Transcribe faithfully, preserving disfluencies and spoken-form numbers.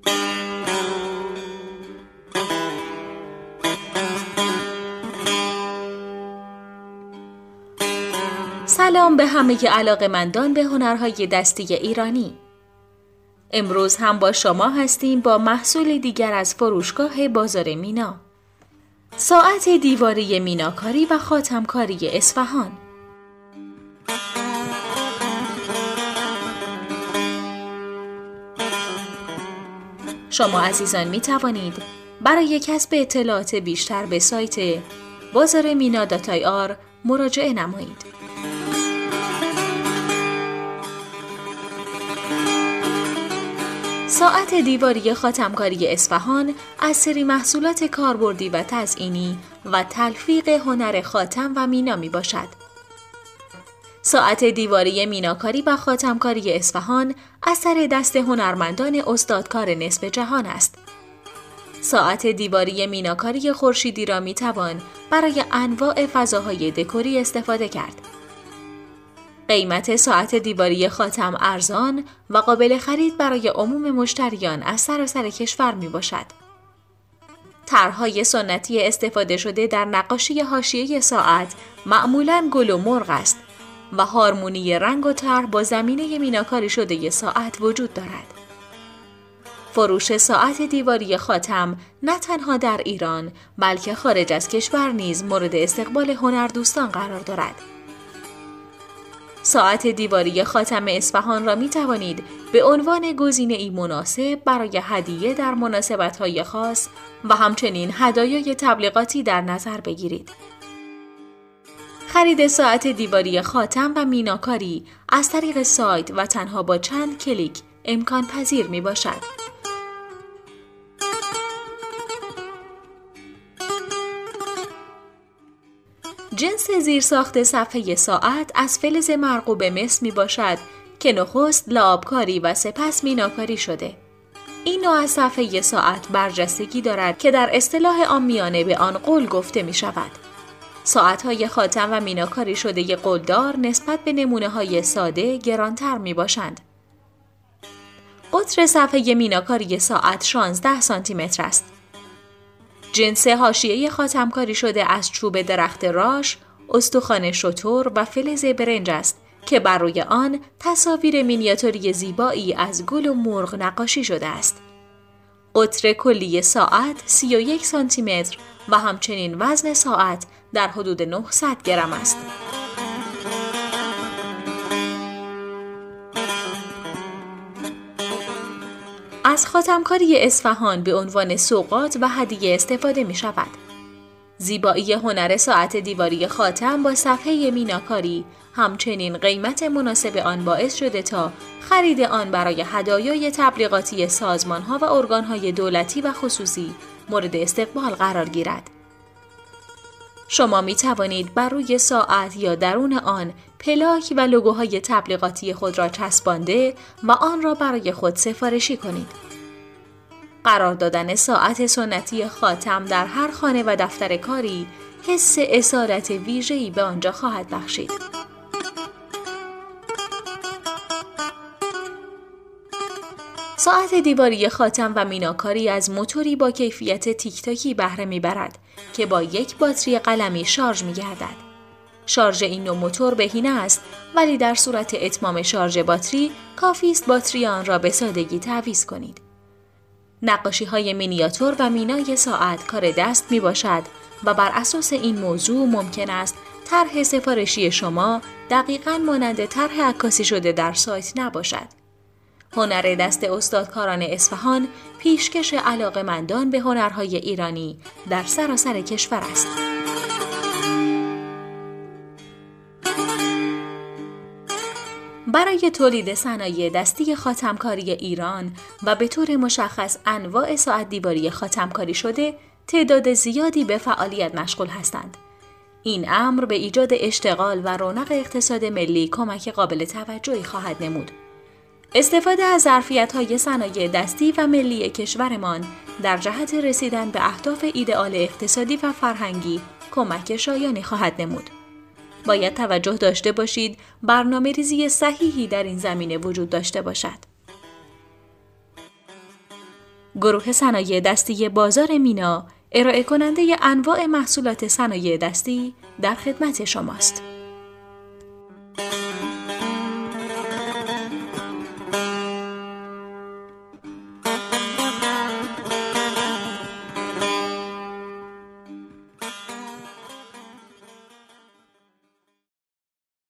سلام به همه علاقه‌مندان به هنرهای دستی ایرانی. امروز هم با شما هستیم با محصول دیگر از فروشگاه بازار مینا. ساعت دیواری میناکاری و خاتمکاری اصفهان. شما عزیزان می توانید برای کسب اطلاعات بیشتر به سایت بازار مینا دات آی آر مراجعه نمایید. ساعت دیواری خاتمکاری اصفهان از سری محصولات کاربردی و تزئینی و تلفیق هنر خاتم و مینا می باشد. ساعت دیواری میناکاری و خاتمکاری اصفهان اثر دست هنرمندان استادکار نصف جهان است. ساعت دیواری میناکاری خورشیدی را می توان برای انواع فضاهای دکوری استفاده کرد. قیمت ساعت دیواری خاتم ارزان و قابل خرید برای عموم مشتریان از سراسر کشور می باشد. طرح‌های سنتی استفاده شده در نقاشی حاشیه ساعت معمولاً گل و مرغ است و هارمونی رنگ و طرح با زمینه میناکاری شده ساعت وجود دارد. فروش ساعت دیواری خاتم نه تنها در ایران بلکه خارج از کشور نیز مورد استقبال هنردوستان قرار دارد. ساعت دیواری خاتم اصفهان را می توانید به عنوان گزینه‌ای مناسب برای هدیه در مناسبت‌های خاص و همچنین هدایای تبلیغاتی در نظر بگیرید. خرید ساعت دیواری خاتم و میناکاری از طریق سایت و تنها با چند کلیک امکان پذیر می باشد. جنس زیرساخت صفحه ساعت از فلز مرغوب مس می باشد که نخست لعابکاری و سپس میناکاری شده. این نوع از صفحه ساعت برجستگی دارد که در اصطلاح عامیانه به آن قل گفته می شود. ساعت‌های خاتم و میناکاری شده قلدار نسبت به نمونه‌های ساده گرانتر می باشند. قطر صفحه میناکاری ساعت شانزده سانتی متر است. جنس حاشیه خاتمکاری شده از چوب درخت راش، استخوان شتر و فلز برنج است که بر روی آن تصاویر مینیاتوری زیبایی از گل و مرغ نقاشی شده است. قطر کلی ساعت سی و یک سانتی متر و همچنین وزن ساعت در حدود نهصد گرم است. از خاتمکاری اصفهان به عنوان سوغات و هدیه استفاده می شود. زیبایی هنر ساعت دیواری خاتم با صفحه میناکاری همچنین قیمت مناسب آن باعث شده تا خرید آن برای هدایای تبلیغاتی سازمان‌ها و ارگان‌های دولتی و خصوصی مورد استقبال قرار گیرد. شما می توانید بر روی ساعت یا درون آن پلاک و لوگوهای تبلیغاتی خود را چسبانده و آن را برای خود سفارشی کنید. قرار دادن ساعت سنتی خاتم در هر خانه و دفتر کاری حس اصالت ویژه‌ای به آنجا خواهد بخشید. ساعت دیواری خاتم و میناکاری از موتوری با کیفیت تیک تاکی بهره می‌برد که با یک باتری قلمی شارژ می‌گردد. شارژ این نوع موتور بهینه است ولی در صورت اتمام شارژ باتری کافی است باتری آن را به سادگی تعویض کنید. نقاشی‌های مینیاتور و مینای ساعت کار دست می‌باشد و بر اساس این موضوع ممکن است طرح سفارشی شما دقیقاً مانند طرح عکاسی شده در سایت نباشد. هنر دست استادکاران اصفهان پیشکش علاقه‌مندان به هنرهای ایرانی در سراسر کشور است. برای تولید صنایع دستی خاتمکاری ایران و به طور مشخص انواع ساعت دیواری خاتمکاری شده تعداد زیادی به فعالیت مشغول هستند. این امر به ایجاد اشتغال و رونق اقتصاد ملی کمک قابل توجهی خواهد نمود. استفاده از ظرفیت‌های صنایع دستی و ملی کشورمان در جهت رسیدن به اهداف ایدئال اقتصادی و فرهنگی کمک شایانی خواهد نمود. باید توجه داشته باشید برنامه‌ریزی صحیحی در این زمینه وجود داشته باشد. گروه صنایع دستی بازار مینا ارائه کننده انواع محصولات صنایع دستی در خدمت شماست.